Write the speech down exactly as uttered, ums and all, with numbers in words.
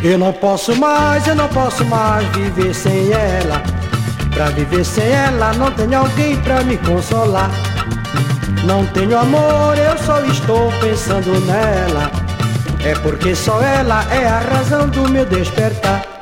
Eu não posso mais, eu não posso mais viver sem ela. Pra viver sem ela não tenho alguém pra me consolar. Não tenho amor, eu só estou pensando nela. É porque só ela é a razão do meu despertar.